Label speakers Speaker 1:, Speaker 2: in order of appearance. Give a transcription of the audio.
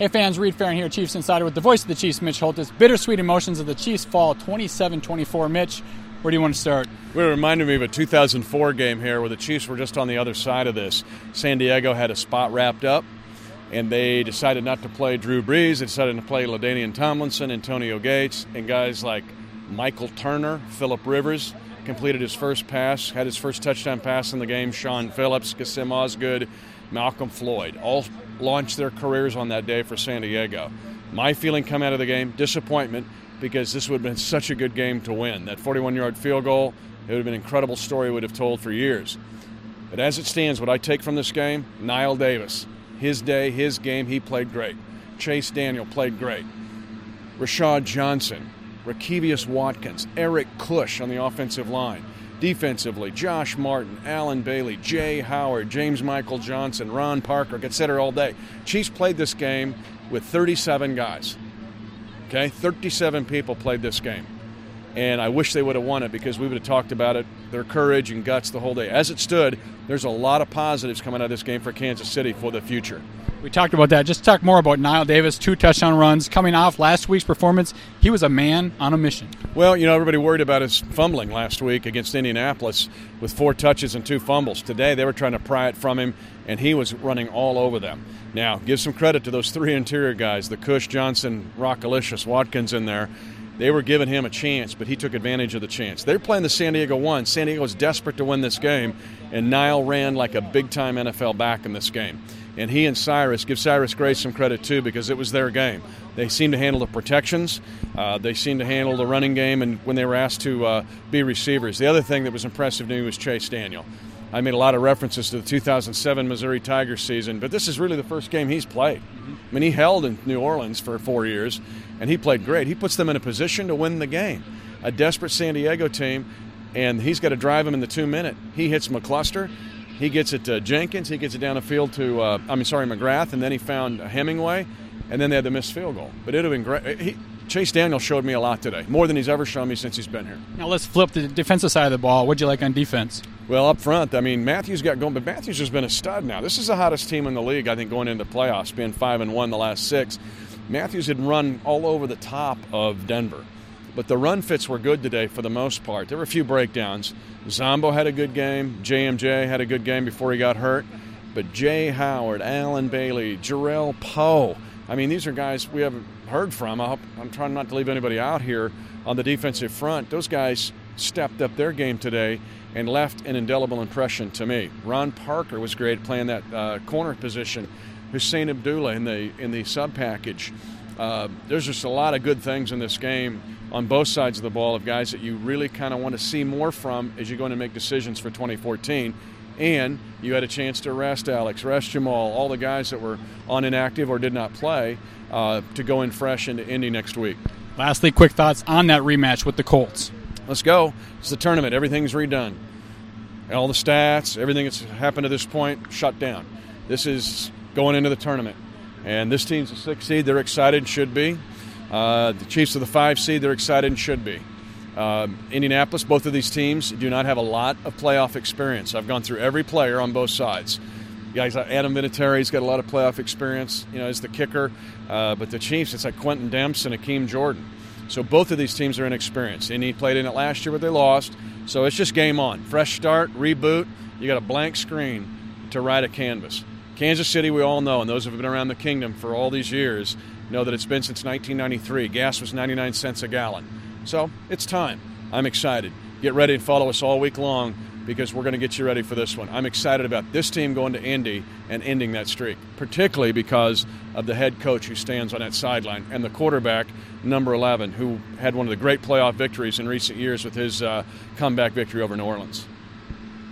Speaker 1: Hey fans, Reed Farron here, Chiefs Insider with the voice of the Chiefs, Mitch Holtis. Bittersweet emotions of the Chiefs fall 27-24. Mitch, where do you want to start?
Speaker 2: Well, it reminded me of a 2004 game here where the Chiefs were just on the other side of this. San Diego had a spot wrapped up, and they decided not to play Drew Brees. They decided to play LaDainian Tomlinson, Antonio Gates, and guys like Michael Turner, Phillip Rivers completed his first pass, had his first touchdown pass in the game. Sean Phillips, Kassim Osgood, Malcolm Floyd all launched their careers on that day for San Diego. My feeling coming out of the game, disappointment, because this would have been such a good game to win. That 41-yard field goal, it would have been an incredible story we would have told for years. But as it stands, what I take from this game, Knile Davis, his day, his game, he played great. Chase Daniel played great. Rashad Johnson, Rakevius Watkins, Eric Kush on the offensive line. Defensively, Josh Martin, Alan Bailey, Jay Howard, James Michael Johnson, Ron Parker, could sit here all day. Chiefs played this game with 37 guys. Okay, 37 people played this game. And I wish they would have won it because we would have talked about it, their courage and guts the whole day. As it stood, there's a lot of positives coming out of this game for Kansas City for the future.
Speaker 1: We talked about that. Just talk more about Knile Davis, 2 touchdown runs. Coming off last week's performance, he was a man on a mission.
Speaker 2: Well, you know, everybody worried about his fumbling last week against Indianapolis with 4 touches and 2 fumbles. Today, they were trying to pry it from him, and he was running all over them. Now, give some credit to those 3 interior guys, the Kush, Johnson, Rockalicious, Watkins in there. They were giving him a chance, but he took advantage of the chance. They're playing the San Diego one. San Diego was desperate to win this game, and Knile ran like a big-time NFL back in this game. And he and Cyrus, give Cyrus Gray some credit too, because it was their game. They seemed to handle the protections. They seemed to handle the running game, and when they were asked to be receivers. The other thing that was impressive to me was Chase Daniel. I made a lot of references to the 2007 Missouri Tigers season, but this is really the first game he's played. I mean, he held in New Orleans for 4 years, and he played great. He puts them in a position to win the game. A desperate San Diego team, and he's got to drive them in the 2-minute. He hits McCluster. He gets it to Jenkins. He gets it down the field to, McGrath, and then he found Hemingway, and then they had the missed field goal. But it would have been great. Chase Daniel showed me a lot today, more than he's ever shown me since he's been here.
Speaker 1: Now let's flip the defensive side of the ball. What'd you like on defense?
Speaker 2: Well, up front, I mean, Matthews got going, but Matthews has been a stud now. This is the hottest team in the league, I think, going into the playoffs, being 5-1 the last 6. Matthews had run all over the top of Denver. But the run fits were good today for the most part. There were a few breakdowns. Zombo had a good game. JMJ had a good game before he got hurt. But Jay Howard, Alan Bailey, Jarrell Poe, I mean, these are guys we haven't heard from. I'm trying not to leave anybody out here on the defensive front. Those guys stepped up their game today and left an indelible impression to me. Ron Parker was great at playing that corner position. Hussein Abdullah in the sub package. There's just a lot of good things in this game on both sides of the ball of guys that you really kind of want to see more from as you're going to make decisions for 2014. And you had a chance to rest Alex, rest Jamal, all the guys that were on inactive or did not play to go in fresh into Indy next week.
Speaker 1: Lastly, quick thoughts on that rematch with the Colts.
Speaker 2: Let's go. It's the tournament. Everything's redone. All the stats, everything that's happened to this point, shut down. This is going into the tournament. And this team's a 6 seed. They're excited and should be. The Chiefs are the 5 seed. They're excited and should be. Indianapolis, both of these teams do not have a lot of playoff experience. I've gone through every player on both sides. Guys like Adam Vinatieri's got a lot of playoff experience, as the kicker. But the Chiefs, it's like Quentin Demps and Akeem Jordan. So both of these teams are inexperienced. Indy played in it last year, but they lost. So it's just game on. Fresh start, reboot. You got a blank screen to write a canvas. Kansas City, we all know, and those who have been around the kingdom for all these years know that it's been since 1993. Gas was 99 cents a gallon. So it's time. I'm excited. Get ready and follow us all week long because we're going to get you ready for this one. I'm excited about this team going to Indy and ending that streak, particularly because of the head coach who stands on that sideline and the quarterback, number 11, who had one of the great playoff victories in recent years with his comeback victory over New Orleans.